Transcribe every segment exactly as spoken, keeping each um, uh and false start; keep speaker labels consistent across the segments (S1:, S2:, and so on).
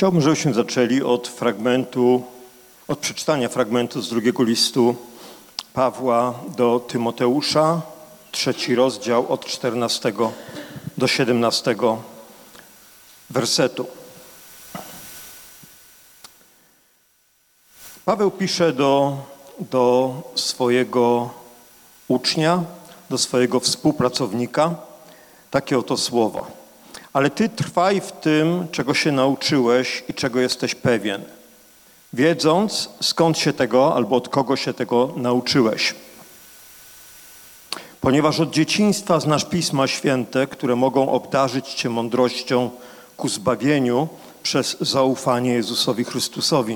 S1: Chciałbym, żebyśmy zaczęli od fragmentu, od przeczytania fragmentu z drugiego listu Pawła do Tymoteusza, trzeci rozdział od czternastego do siedemnastego wersetu. Paweł pisze do, do swojego ucznia, do swojego współpracownika takie oto słowa. Ale ty trwaj w tym, czego się nauczyłeś i czego jesteś pewien, wiedząc, skąd się tego albo od kogo się tego nauczyłeś. Ponieważ od dzieciństwa znasz Pisma Święte, które mogą obdarzyć cię mądrością ku zbawieniu przez zaufanie Jezusowi Chrystusowi.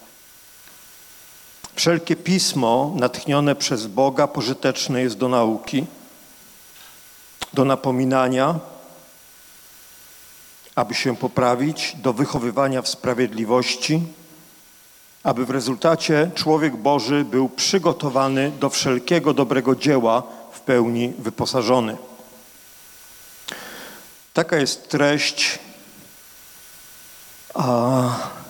S1: Wszelkie Pismo natchnione przez Boga pożyteczne jest do nauki, do napominania, aby się poprawić, do wychowywania w sprawiedliwości, aby w rezultacie człowiek Boży był przygotowany do wszelkiego dobrego dzieła, w pełni wyposażony. Taka jest treść a,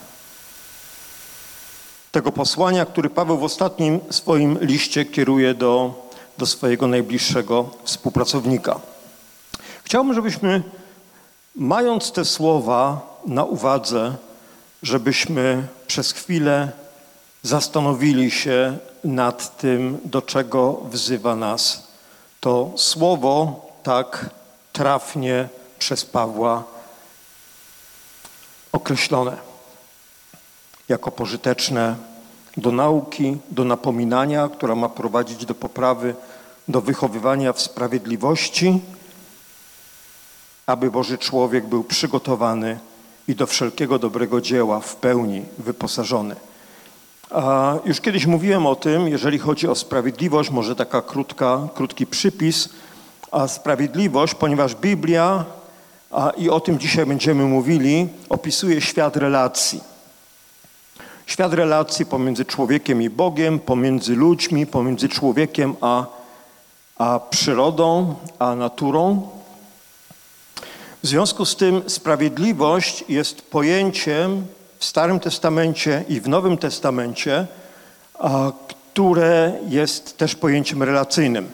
S1: tego posłania, który Paweł w ostatnim swoim liście kieruje do, do swojego najbliższego współpracownika. Chciałbym, żebyśmy, mając te słowa na uwadze, żebyśmy przez chwilę zastanowili się nad tym, do czego wzywa nas to słowo tak trafnie przez Pawła określone jako pożyteczne do nauki, do napominania, która ma prowadzić do poprawy, do wychowywania w sprawiedliwości, aby Boży człowiek był przygotowany i do wszelkiego dobrego dzieła w pełni wyposażony. A już kiedyś mówiłem o tym, jeżeli chodzi o sprawiedliwość, może taka krótka, krótki przypis, a sprawiedliwość, ponieważ Biblia, a i o tym dzisiaj będziemy mówili, opisuje świat relacji. Świat relacji pomiędzy człowiekiem i Bogiem, pomiędzy ludźmi, pomiędzy człowiekiem a, a przyrodą, a naturą. W związku z tym sprawiedliwość jest pojęciem w Starym Testamencie i w Nowym Testamencie, a, które jest też pojęciem relacyjnym.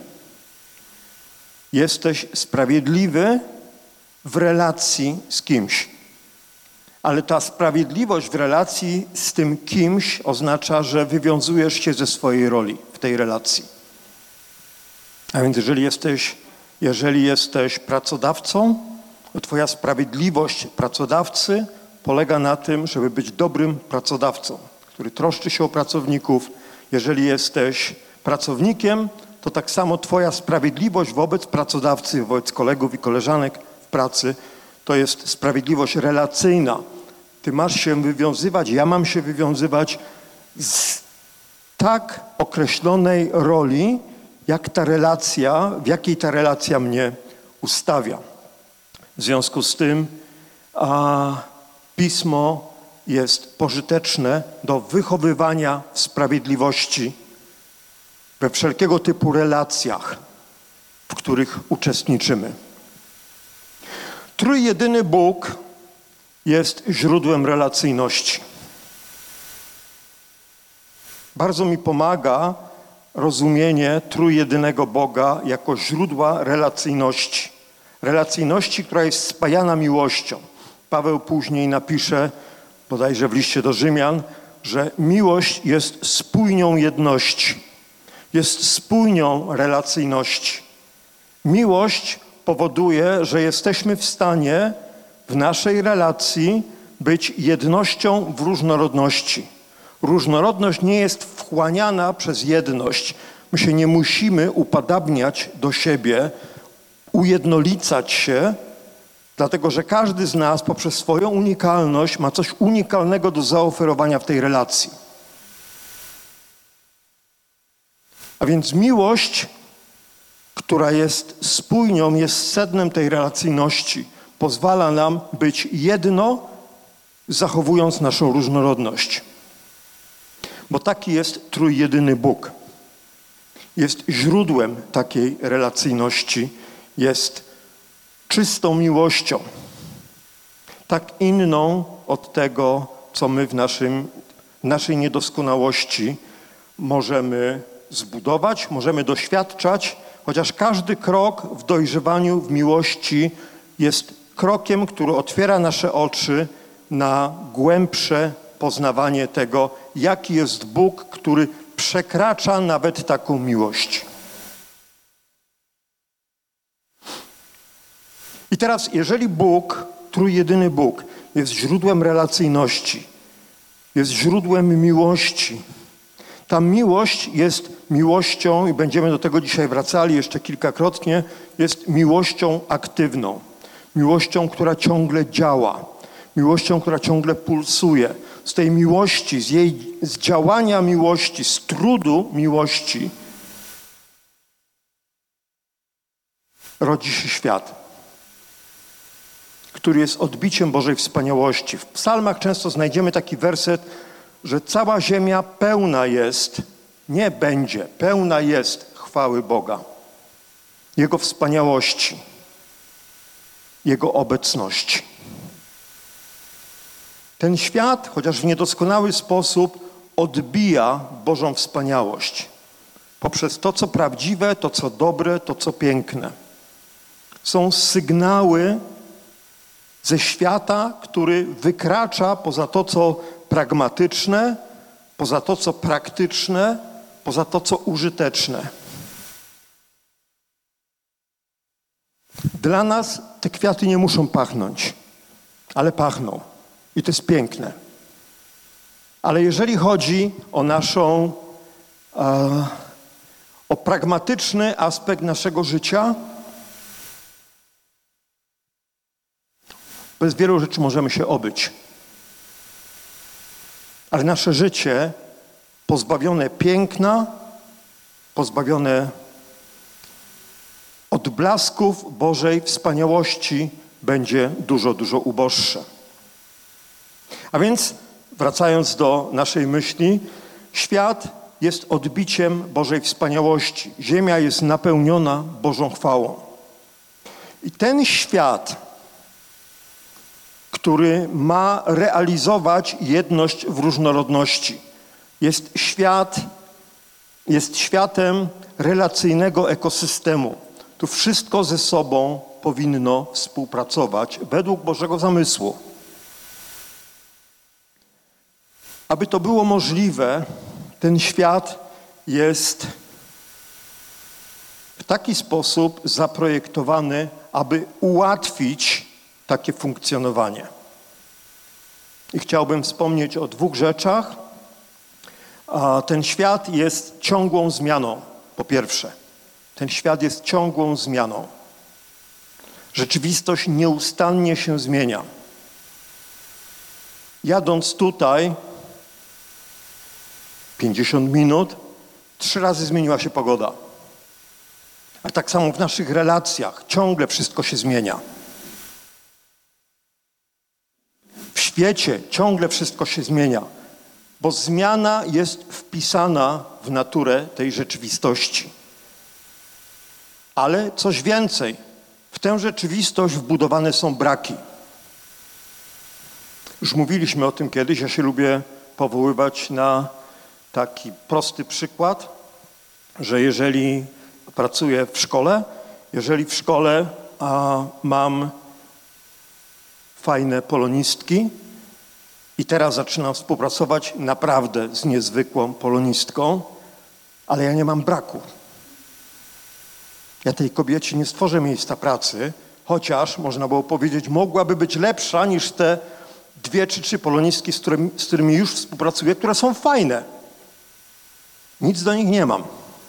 S1: Jesteś sprawiedliwy w relacji z kimś. Ale ta sprawiedliwość w relacji z tym kimś oznacza, że wywiązujesz się ze swojej roli w tej relacji. A więc jeżeli jesteś, jeżeli jesteś pracodawcą, to twoja sprawiedliwość pracodawcy polega na tym, żeby być dobrym pracodawcą, który troszczy się o pracowników. Jeżeli jesteś pracownikiem, to tak samo twoja sprawiedliwość wobec pracodawcy, wobec kolegów i koleżanek w pracy, to jest sprawiedliwość relacyjna. Ty masz się wywiązywać, ja mam się wywiązywać z tak określonej roli, jak ta relacja, w jakiej ta relacja mnie ustawia. W związku z tym a, Pismo jest pożyteczne do wychowywania w sprawiedliwości we wszelkiego typu relacjach, w których uczestniczymy. Trójjedyny Bóg jest źródłem relacyjności. Bardzo mi pomaga rozumienie trójjedynego Boga jako źródła relacyjności. Relacyjności, która jest spajana miłością. Paweł później napisze, bodajże w liście do Rzymian, że miłość jest spójnią jedności. Jest spójnią relacyjności. Miłość powoduje, że jesteśmy w stanie w naszej relacji być jednością w różnorodności. Różnorodność nie jest wchłaniana przez jedność. My się nie musimy upadabniać do siebie, ujednolicać się, dlatego że każdy z nas poprzez swoją unikalność ma coś unikalnego do zaoferowania w tej relacji. A więc miłość, która jest spójnią, jest sednem tej relacyjności, pozwala nam być jedno, zachowując naszą różnorodność. Bo taki jest trójjedyny Bóg. Jest źródłem takiej relacyjności, jest czystą miłością. tak inną od tego, co my w naszym, naszej niedoskonałości możemy zbudować, możemy doświadczać, chociaż każdy krok w dojrzewaniu, w miłości jest krokiem, który otwiera nasze oczy na głębsze poznawanie tego, jaki jest Bóg, który przekracza nawet taką miłość. I teraz, jeżeli Bóg, trójjedyny Bóg, jest źródłem relacyjności, jest źródłem miłości, ta miłość jest miłością, i będziemy do tego dzisiaj wracali jeszcze kilkakrotnie, jest miłością aktywną, miłością, która ciągle działa, miłością, która ciągle pulsuje. Z tej miłości, z jej, z działania miłości, z trudu miłości rodzi się świat, który jest odbiciem Bożej wspaniałości. W psalmach często znajdziemy taki werset, że cała ziemia pełna jest, nie będzie, pełna jest chwały Boga, Jego wspaniałości, Jego obecności. Ten świat, chociaż w niedoskonały sposób, odbija Bożą wspaniałość poprzez to, co prawdziwe, to, co dobre, to, co piękne. Są sygnały ze świata, który wykracza poza to, co pragmatyczne, poza to, co praktyczne, poza to, co użyteczne. Dla nas te kwiaty nie muszą pachnąć, ale pachną. I to jest piękne. Ale jeżeli chodzi o naszą, e, o pragmatyczny aspekt naszego życia, bez wielu rzeczy możemy się obyć. Ale nasze życie pozbawione piękna, pozbawione odblasków Bożej wspaniałości będzie dużo, dużo uboższe. A więc, wracając do naszej myśli, świat jest odbiciem Bożej wspaniałości. Ziemia jest napełniona Bożą chwałą. I ten świat, który ma realizować jedność w różnorodności, jest świat, jest światem relacyjnego ekosystemu. Tu wszystko ze sobą powinno współpracować według Bożego zamysłu. Aby to było możliwe, ten świat jest w taki sposób zaprojektowany, aby ułatwić takie funkcjonowanie. I chciałbym wspomnieć o dwóch rzeczach. Ten świat jest ciągłą zmianą, po pierwsze. Ten świat jest ciągłą zmianą. Rzeczywistość nieustannie się zmienia. Jadąc tutaj pięćdziesiąt minut, trzy razy zmieniła się pogoda. A tak samo w naszych relacjach ciągle wszystko się zmienia. W świecie ciągle wszystko się zmienia, bo zmiana jest wpisana w naturę tej rzeczywistości. Ale coś więcej, w tę rzeczywistość wbudowane są braki. Już mówiliśmy o tym kiedyś, ja się lubię powoływać na taki prosty przykład, że jeżeli pracuję w szkole, jeżeli w szkole a, mam fajne polonistki i teraz zaczynam współpracować naprawdę z niezwykłą polonistką, ale ja nie mam braku. Ja tej kobiecie nie stworzę miejsca pracy, chociaż można było powiedzieć, mogłaby być lepsza niż te dwie czy trzy polonistki, z którymi, z którymi już współpracuję, które są fajne. Nic do nich nie mam.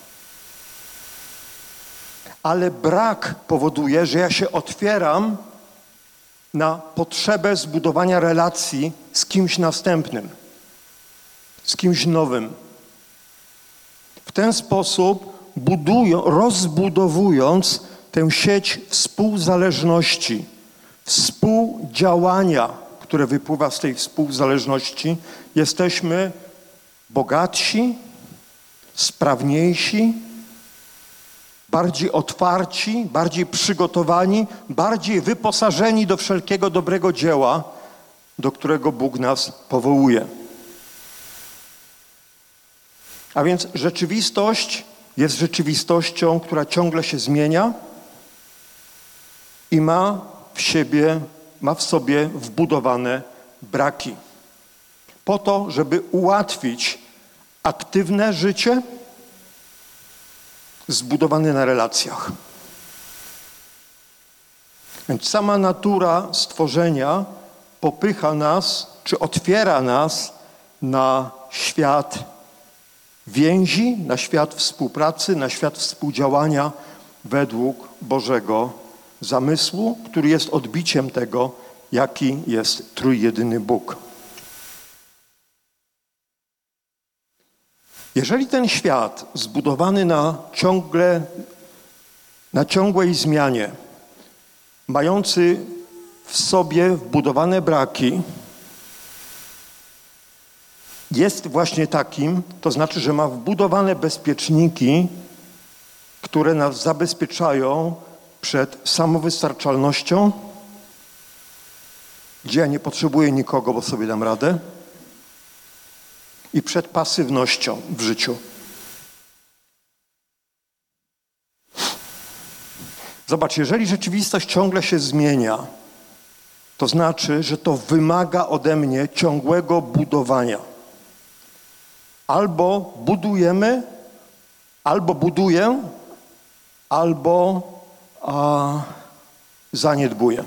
S1: Ale brak powoduje, że ja się otwieram na potrzebę zbudowania relacji z kimś następnym, z kimś nowym. W ten sposób budują, rozbudowując tę sieć współzależności, współdziałania, które wypływa z tej współzależności, jesteśmy bogatsi, sprawniejsi, bardziej otwarci, bardziej przygotowani, bardziej wyposażeni do wszelkiego dobrego dzieła, do którego Bóg nas powołuje. A więc rzeczywistość jest rzeczywistością, która ciągle się zmienia i ma w siebie, ma w sobie wbudowane braki. Po to, żeby ułatwić aktywne życie zbudowane na relacjach. Więc sama natura stworzenia popycha nas, czy otwiera nas na świat więzi, na świat współpracy, na świat współdziałania według Bożego zamysłu, który jest odbiciem tego, jaki jest trójjedyny Bóg. Jeżeli ten świat zbudowany na ciągle, na ciągłej zmianie, mający w sobie wbudowane braki, jest właśnie takim, to znaczy, że ma wbudowane bezpieczniki, które nas zabezpieczają przed samowystarczalnością, gdzie ja nie potrzebuję nikogo, bo sobie dam radę, i przed pasywnością w życiu. Zobacz, jeżeli rzeczywistość ciągle się zmienia, to znaczy, że to wymaga ode mnie ciągłego budowania. Albo budujemy, albo buduję, albo a, zaniedbuję.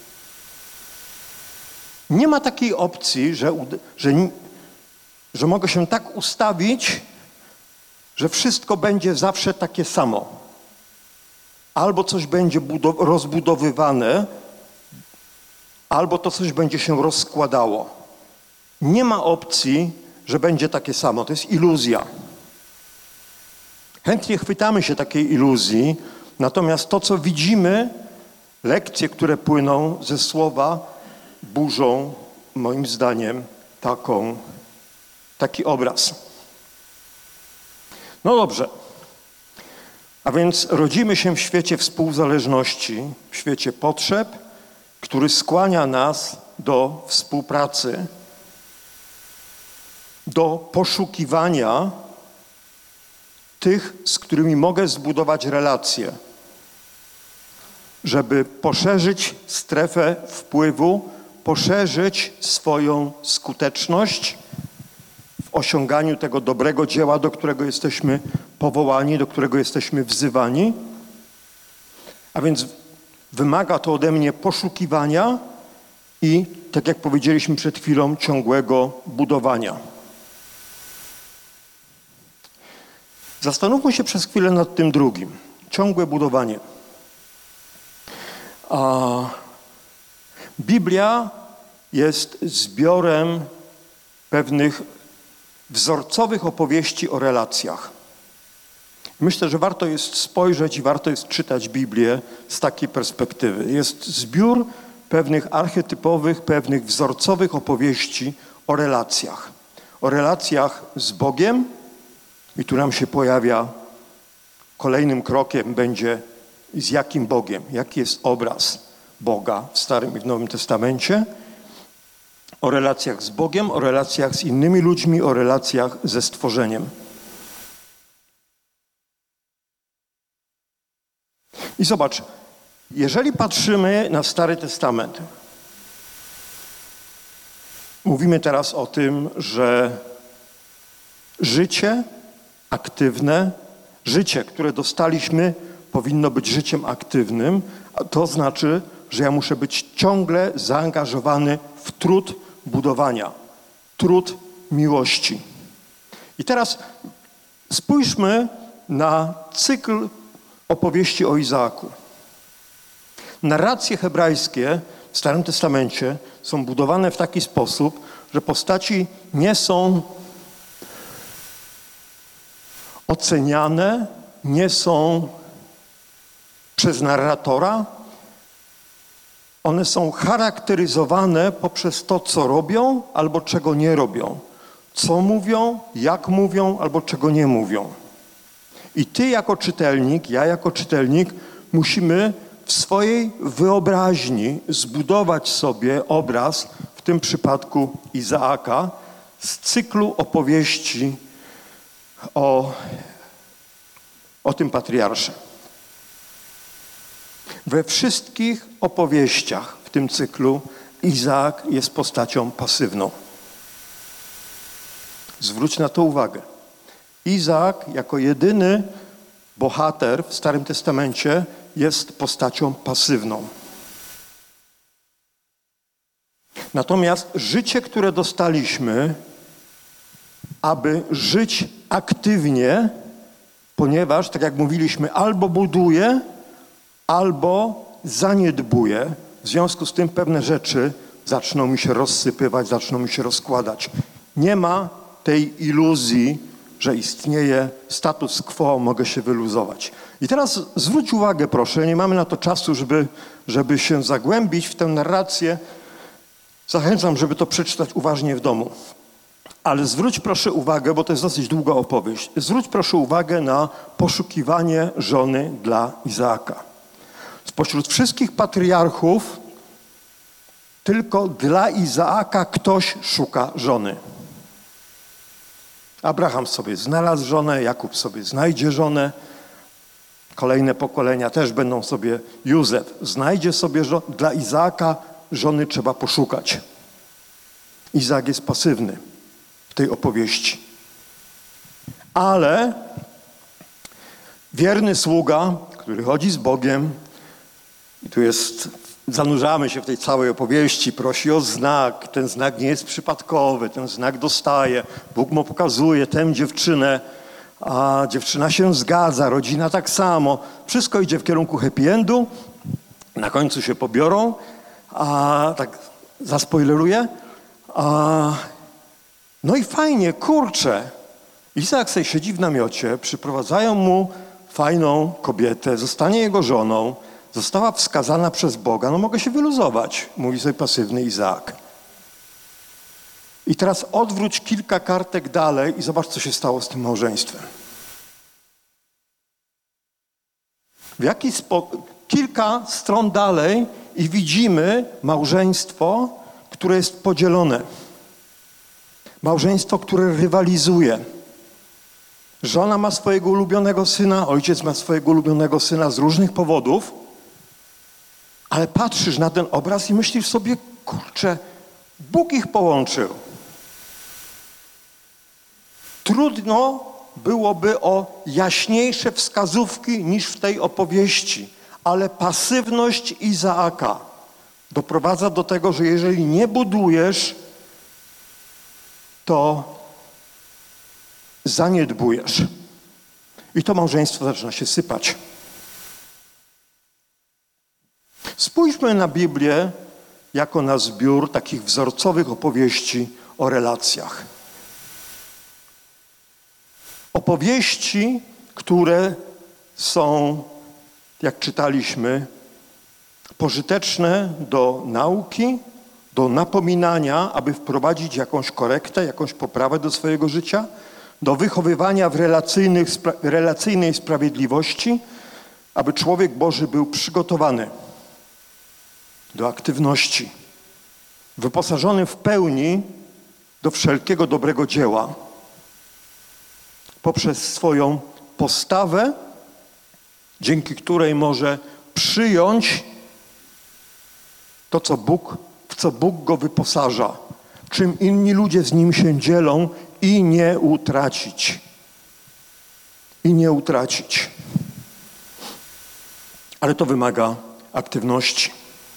S1: Nie ma takiej opcji, że, że, że mogę się tak ustawić, że wszystko będzie zawsze takie samo. Albo coś będzie rozbudowywane, albo to coś będzie się rozkładało. Nie ma opcji, że będzie takie samo. To jest iluzja. Chętnie chwytamy się takiej iluzji, natomiast to, co widzimy, lekcje, które płyną ze słowa, burzą, moim zdaniem, taką, taki obraz. No dobrze. A więc rodzimy się w świecie współzależności, w świecie potrzeb, który skłania nas do współpracy, do poszukiwania tych, z którymi mogę zbudować relacje, żeby poszerzyć strefę wpływu, poszerzyć swoją skuteczność w osiąganiu tego dobrego dzieła, do którego jesteśmy powołani, do którego jesteśmy wzywani. A więc wymaga to ode mnie poszukiwania i, tak jak powiedzieliśmy przed chwilą, ciągłego budowania. Zastanówmy się przez chwilę nad tym drugim. Ciągłe budowanie. A Biblia jest zbiorem pewnych wzorcowych opowieści o relacjach. Myślę, że warto jest spojrzeć i warto jest czytać Biblię z takiej perspektywy. Jest zbiór pewnych archetypowych, pewnych wzorcowych opowieści o relacjach. O relacjach z Bogiem, i tu nam się pojawia, kolejnym krokiem będzie, z jakim Bogiem, jaki jest obraz Boga w Starym i w Nowym Testamencie, o relacjach z Bogiem, o relacjach z innymi ludźmi, o relacjach ze stworzeniem. I zobacz, jeżeli patrzymy na Stary Testament, mówimy teraz o tym, że życie aktywne, życie, które dostaliśmy, powinno być życiem aktywnym, a to znaczy, że ja muszę być ciągle zaangażowany w trud budowania, trud miłości. I teraz spójrzmy na cykl opowieści o Izaaku. Narracje hebrajskie w Starym Testamencie są budowane w taki sposób, że postaci nie są oceniane, nie są przez narratora. One są charakteryzowane poprzez to, co robią albo czego nie robią. Co mówią, jak mówią albo czego nie mówią. I ty jako czytelnik, ja jako czytelnik musimy w swojej wyobraźni zbudować sobie obraz, w tym przypadku Izaaka, z cyklu opowieści o, o tym patriarsze. We wszystkich opowieściach w tym cyklu Izaak jest postacią pasywną. Zwróć na to uwagę. Izaak jako jedyny bohater w Starym Testamencie jest postacią pasywną. Natomiast życie, które dostaliśmy, aby żyć aktywnie, ponieważ, tak jak mówiliśmy, albo buduje, albo zaniedbuje. W związku z tym pewne rzeczy zaczną mi się rozsypywać, zaczną mi się rozkładać. Nie ma tej iluzji, że istnieje status quo, mogę się wyluzować. I teraz zwróć uwagę, proszę, nie mamy na to czasu, żeby, żeby się zagłębić w tę narrację. Zachęcam, żeby to przeczytać uważnie w domu. Ale zwróć proszę uwagę, bo to jest dosyć długa opowieść, zwróć proszę uwagę na poszukiwanie żony dla Izaaka. Spośród wszystkich patriarchów tylko dla Izaaka ktoś szuka żony. Abraham sobie znalazł żonę, Jakub sobie znajdzie żonę, kolejne pokolenia też będą sobie, Józef znajdzie sobie żonę. Dla Izaaka żony trzeba poszukać. Izaak jest pasywny w tej opowieści. Ale wierny sługa, który chodzi z Bogiem, i tu jest, zanurzamy się w tej całej opowieści, prosi o znak, ten znak nie jest przypadkowy, ten znak dostaje, Bóg mu pokazuje tę dziewczynę, a dziewczyna się zgadza, rodzina tak samo, wszystko idzie w kierunku happy endu, na końcu się pobiorą, a tak zaspoileruję, a no i fajnie, kurczę, Izaak sobie siedzi w namiocie, przyprowadzają mu fajną kobietę, zostanie jego żoną, została wskazana przez Boga, no mogę się wyluzować, mówi sobie pasywny Izaak. I teraz odwróć kilka kartek dalej i zobacz, co się stało z tym małżeństwem. W jaki sposób, kilka stron dalej i widzimy małżeństwo, które jest podzielone. Małżeństwo, które rywalizuje. Żona ma swojego ulubionego syna, ojciec ma swojego ulubionego syna z różnych powodów, ale patrzysz na ten obraz i myślisz sobie, kurczę, Bóg ich połączył. Trudno byłoby o jaśniejsze wskazówki niż w tej opowieści, ale pasywność Izaaka doprowadza do tego, że jeżeli nie budujesz, to zaniedbujesz. I to małżeństwo zaczyna się sypać. Spójrzmy na Biblię jako na zbiór takich wzorcowych opowieści o relacjach. Opowieści, które są, jak czytaliśmy, pożyteczne do nauki, do napominania, aby wprowadzić jakąś korektę, jakąś poprawę do swojego życia, do wychowywania w relacyjnych, relacyjnej sprawiedliwości, aby człowiek Boży był przygotowany do aktywności, wyposażony w pełni do wszelkiego dobrego dzieła, poprzez swoją postawę, dzięki której może przyjąć to, co Bóg, w co Bóg go wyposaża, czym inni ludzie z nim się dzielą i nie utracić. I nie utracić. Ale to wymaga aktywności.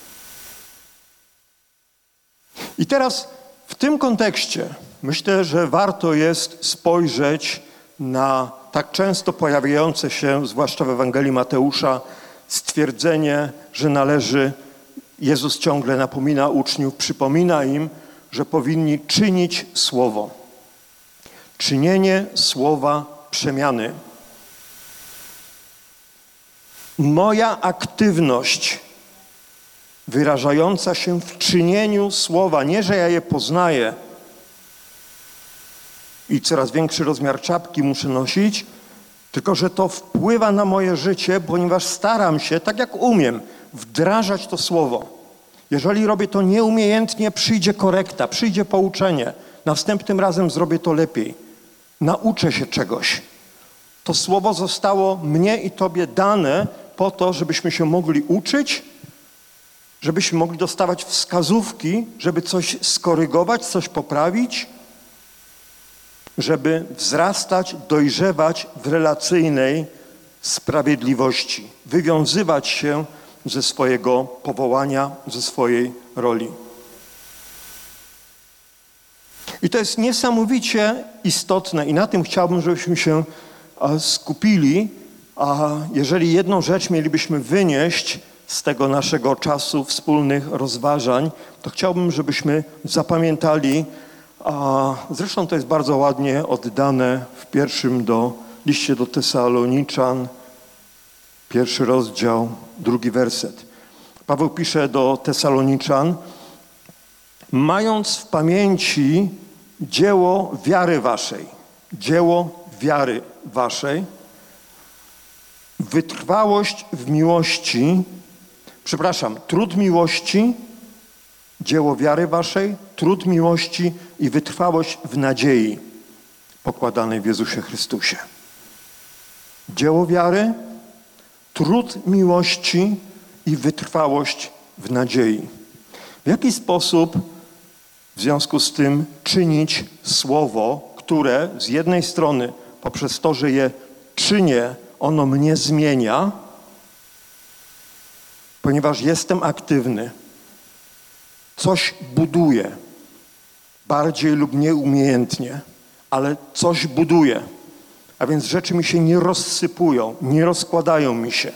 S1: I teraz w tym kontekście myślę, że warto jest spojrzeć na tak często pojawiające się, zwłaszcza w Ewangelii Mateusza, stwierdzenie, że należy, Jezus ciągle napomina uczniów, przypomina im, że powinni czynić słowo. Czynienie słowa przemiany. Moja aktywność wyrażająca się w czynieniu słowa, nie, że ja je poznaję i coraz większy rozmiar czapki muszę nosić, Tylko że to wpływa na moje życie, ponieważ staram się, tak jak umiem, wdrażać to słowo. Jeżeli robię to nieumiejętnie, przyjdzie korekta, przyjdzie pouczenie. Następnym razem zrobię to lepiej. Nauczę się czegoś. To słowo zostało mnie i Tobie dane po to, żebyśmy się mogli uczyć, żebyśmy mogli dostawać wskazówki, żeby coś skorygować, coś poprawić, żeby wzrastać, dojrzewać w relacyjnej sprawiedliwości, wywiązywać się ze swojego powołania, ze swojej roli. I to jest niesamowicie istotne i na tym chciałbym, żebyśmy się skupili, a jeżeli jedną rzecz mielibyśmy wynieść z tego naszego czasu wspólnych rozważań, to chciałbym, żebyśmy zapamiętali, a zresztą to jest bardzo ładnie oddane w pierwszym do, liście do Tesaloniczan, pierwszy rozdział, drugi werset. Paweł pisze do Tesaloniczan: mając w pamięci dzieło wiary waszej, dzieło wiary waszej, wytrwałość w miłości, przepraszam, trud miłości, dzieło wiary waszej, trud miłości i wytrwałość w nadziei pokładanej w Jezusie Chrystusie. Dzieło wiary, trud miłości i wytrwałość w nadziei. W jaki sposób w związku z tym czynić słowo, które z jednej strony poprzez to, że je czynię, ono mnie zmienia, ponieważ jestem aktywny, coś buduję, bardziej lub nieumiejętnie, ale coś buduję, a więc rzeczy mi się nie rozsypują, nie rozkładają mi się.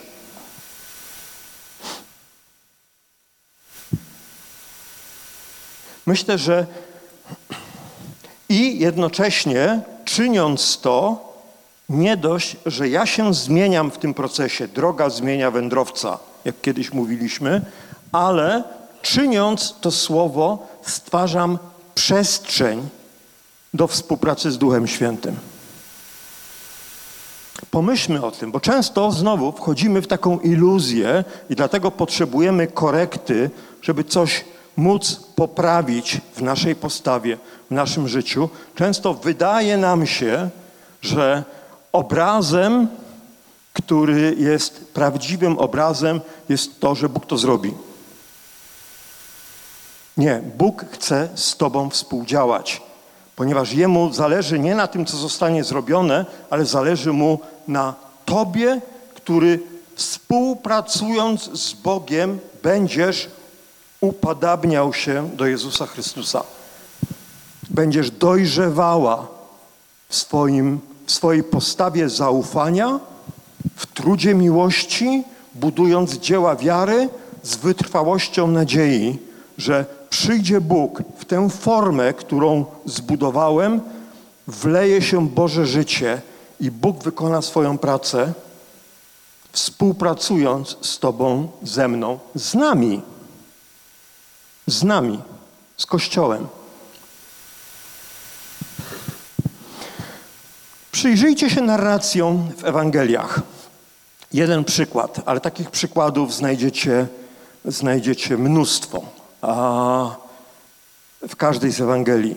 S1: Myślę, że i jednocześnie czyniąc to, nie dość, że ja się zmieniam w tym procesie, droga zmienia wędrowca, jak kiedyś mówiliśmy, ale czyniąc to słowo, stwarzam przestrzeń do współpracy z Duchem Świętym. Pomyślmy o tym, bo często znowu wchodzimy w taką iluzję i dlatego potrzebujemy korekty, żeby coś móc poprawić w naszej postawie, w naszym życiu. Często wydaje nam się, że obrazem, który jest prawdziwym obrazem, jest to, że Bóg to zrobi. Nie, Bóg chce z Tobą współdziałać, ponieważ Jemu zależy nie na tym, co zostanie zrobione, ale zależy Mu na Tobie, który współpracując z Bogiem będziesz upadabniał się do Jezusa Chrystusa. Będziesz dojrzewała w, swoim, w swojej postawie zaufania, w trudzie miłości, budując dzieła wiary z wytrwałością nadziei, że przyjdzie Bóg w tę formę, którą zbudowałem, wleje się Boże życie i Bóg wykona swoją pracę, współpracując z Tobą, ze mną, z nami. Z nami, z Kościołem. Przyjrzyjcie się narracjom w Ewangeliach. Jeden przykład, ale takich przykładów znajdziecie, znajdziecie mnóstwo a w każdej z Ewangelii.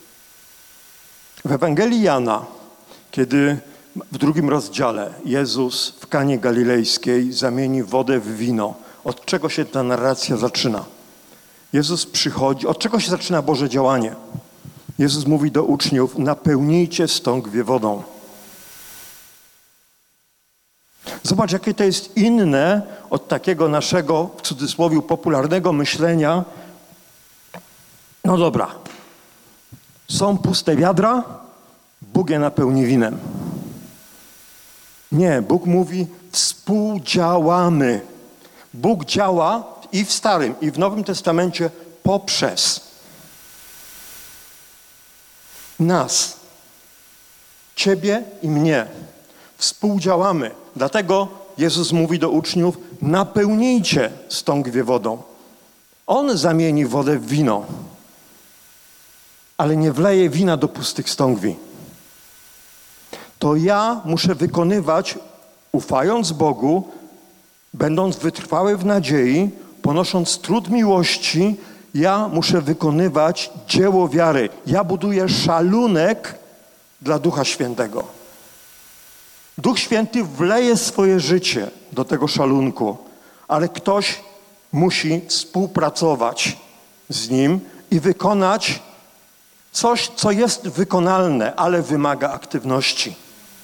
S1: W Ewangelii Jana, kiedy w drugim rozdziale Jezus w Kanie Galilejskiej zamieni wodę w wino, od czego się ta narracja zaczyna? Jezus przychodzi, od czego się zaczyna Boże działanie? Jezus mówi do uczniów: napełnijcie stągwie wodą. Zobacz, jakie to jest inne od takiego naszego, w cudzysłowie, popularnego myślenia. No dobra, są puste wiadra, Bóg je napełni winem. Nie, Bóg mówi: współdziałamy. Bóg działa i w Starym, i w Nowym Testamencie poprzez nas, Ciebie i mnie. Współdziałamy. Dlatego Jezus mówi do uczniów: napełnijcie stągwie wodą. On zamieni wodę w wino, ale nie wleje wina do pustych stągwi. to ja muszę wykonywać, ufając Bogu, będąc wytrwały w nadziei, ponosząc trud miłości, ja muszę wykonywać dzieło wiary. Ja buduję szalunek dla Ducha Świętego. Duch Święty wleje swoje życie do tego szalunku, ale ktoś musi współpracować z Nim i wykonać coś, co jest wykonalne, ale wymaga aktywności.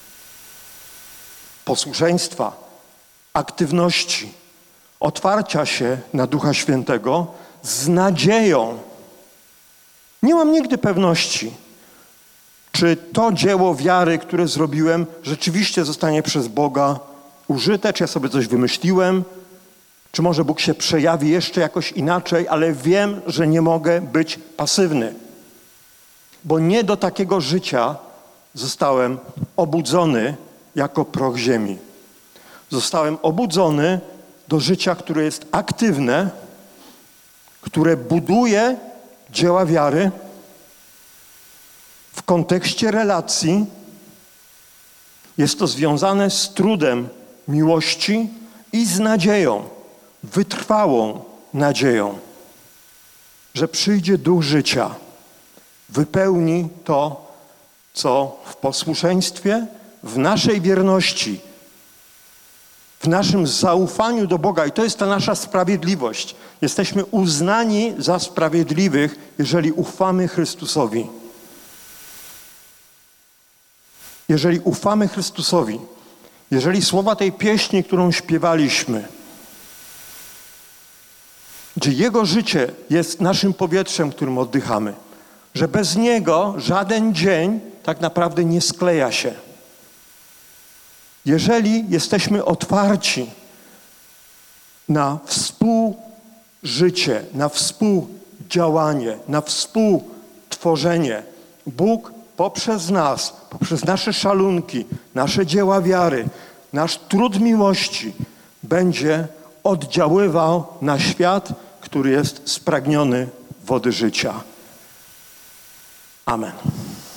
S1: Posłuszeństwa, aktywności, otwarcia się na Ducha Świętego z nadzieją. Nie mam nigdy pewności, czy to dzieło wiary, które zrobiłem, rzeczywiście zostanie przez Boga użyte, czy ja sobie coś wymyśliłem, czy może Bóg się przejawi jeszcze jakoś inaczej, ale wiem, że nie mogę być pasywny, bo nie do takiego życia zostałem obudzony jako proch ziemi. Zostałem obudzony do życia, które jest aktywne, które buduje dzieła wiary w kontekście relacji. Jest to związane z trudem miłości i z nadzieją, wytrwałą nadzieją, że przyjdzie Duch życia, wypełni to, co w posłuszeństwie, w naszej wierności, w naszym zaufaniu do Boga. I to jest ta nasza sprawiedliwość. Jesteśmy uznani za sprawiedliwych, jeżeli ufamy Chrystusowi. Jeżeli ufamy Chrystusowi, jeżeli słowa tej pieśni, którą śpiewaliśmy, gdzie Jego życie jest naszym powietrzem, którym oddychamy, że bez Niego żaden dzień tak naprawdę nie skleja się. Jeżeli jesteśmy otwarci na współżycie, na współdziałanie, na współtworzenie, Bóg poprzez nas, poprzez nasze szalunki, nasze dzieła wiary, nasz trud miłości będzie oddziaływał na świat, który jest spragniony wody życia. Amen.